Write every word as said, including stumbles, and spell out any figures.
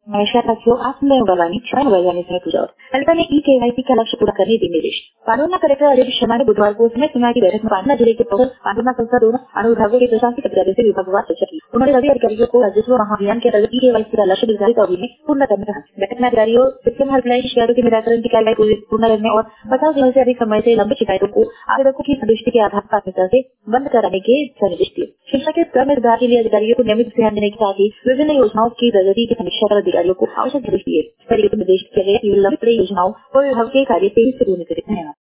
नमस्कार साथियों, आप सुन रहे हैं गलवानी छह बजाने से पूजा और कलेक्टर ने ई केवाईसी का लक्ष्य पूरा करने के निर्देश। पांडुना कलेक्टर अजय शर्मा ने बुधवार को समय सीमा की बैठक में पांडुना जिले के प्रमुख पांडुना संस्था दोनों अनुविभागों के प्रशासनिक अधिकारियों से विभागवार चर्चा की। उन्होंने सभी अधिकारियों को राजस्व महाअभियान के अंतर्गत ई केवाईसी का लक्ष्य निर्धारित अवधि में पूर्ण करने कहा। बैठक में अधिकारियों सिस्टम हेल्पलाइन शिकायतों के निराकरण की कार्रवाई पूर्ण करने और पचास दिनों से अधिक समय से लंबित शिकायतों को आवेदकों की संतुष्टि के आधार पर प्राथमिकता से बंद कराने के निर्देश दिए। शिक्षा के स्तर में सुधार के लिए अधिकारियों को नियमित ध्यान देने के साथ ही विभिन्न योजनाओं की प्रगति की समीक्षा कर अधिकारियों को आवश्यक निर्देश दिए। निर्देश किए गए कि लंबित योजनाओं और विभाग के कार्य तेजी से पूर्ण करें। धन्यवाद।